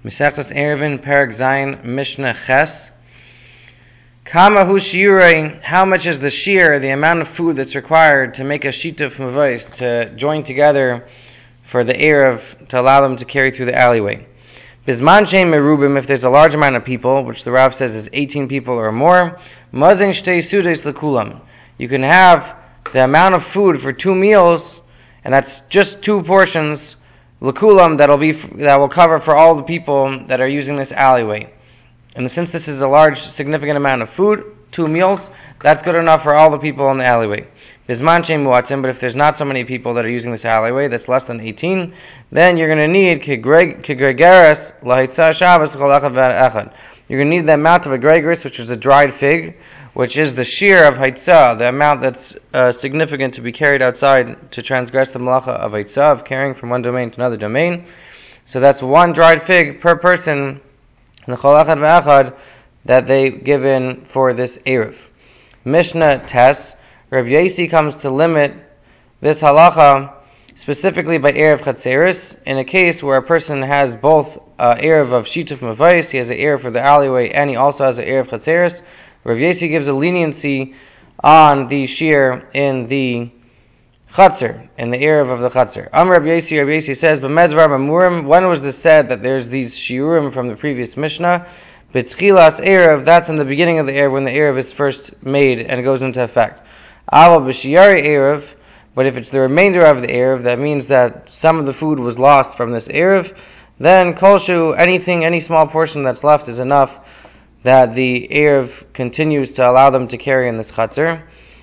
Mesechtas Eruvin, Perek Zayin, Mishnah Ches. Kama hu shiurei, how much is the shear, the amount of food that's required to make a shituf mavos, to join together for the Erev, to allow them to carry through the alleyway. Bizman shein merubim, if there's a large amount of people, which the Rav says is 18 people or more, mazin shtei sudes lekulam. You can have the amount of food for 2 meals, and that's just 2 portions, lekulam, that will cover for all the people that are using this alleyway. And since this is a large, significant amount of food, 2 meals, that's good enough for all the people in the alleyway. Bizman shein muatzim, but if there's not so many people that are using this alleyway, that's less than 18, then you're going to need kegregeres lahitzah Shabbos chol echad ve'echad. You're going to need the amount of a gregeres, which is a dried fig, which is the shear of haitzah, the amount that's significant to be carried outside to transgress the malacha of haitzah, of carrying from one domain to another domain. So that's 1 dried fig per person, the chol echad ve'echad, that they give in for this Erev. Mishnah Tes, Rabbi Yosi comes to limit this halacha specifically by Erev Chatzeris, in a case where a person has both Erev of Shituf Mavos, he has an Erev for the alleyway, and he also has an Erev Chatzeris. Rabbi Yosi gives a leniency on the shear in the Chatzer, in the Erev of the Chatzer. Rabbi Yosi says, B'medvar Mamurim, when was this said that there's these shiurim from the previous Mishnah? B'tchilas Erev, that's in the beginning of the Erev, when the Erev is first made and it goes into effect. Aval b'shiyari Erev, but if it's the remainder of the Erev, that means that some of the food was lost from this Erev, then kolshu, any small portion that's left is enough that the Erev continues to allow them to carry in this Chatzer.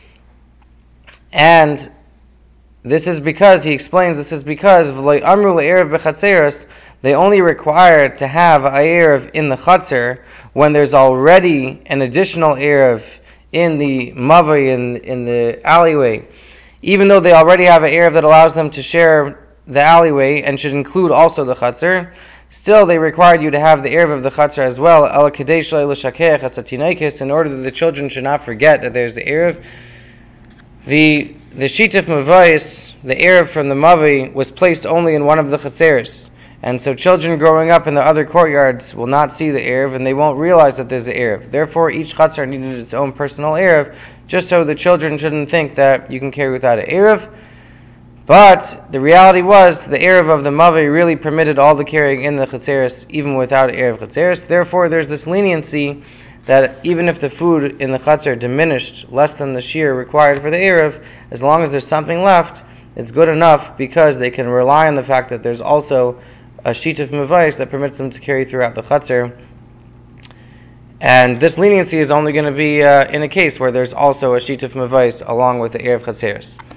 And this is because, he explains, v'lo amru le'erev b'chatzeres, they only require to have a Erev in the Chatzer when there's already an additional Erev in the Mavai, in the alleyway, even though they already have an Erev that allows them to share the alleyway and should include also the Chatzer, still they required you to have the Erev of the Chatzer as well, in order that the children should not forget that there's the Erev. The Shituf Mavos, the Erev from the Mavai, was placed only in one of the Chatzeres. And so children growing up in the other courtyards will not see the Erev, and they won't realize that there's an Erev. Therefore, each Chatzar needed its own personal Erev, just so the children shouldn't think that you can carry without an Erev. But the reality was, the Erev of the Mavai really permitted all the carrying in the Chatzeres, even without an Erev Chatzeres. Therefore, there's this leniency that even if the food in the Chatzar diminished less than the shear required for the Erev, as long as there's something left, it's good enough, because they can rely on the fact that there's also a Shituf Mavos that permits them to carry throughout the Chatzer. And this leniency is only going to be in a case where there's also a Shituf Mavos along with the Erev Chatzeres.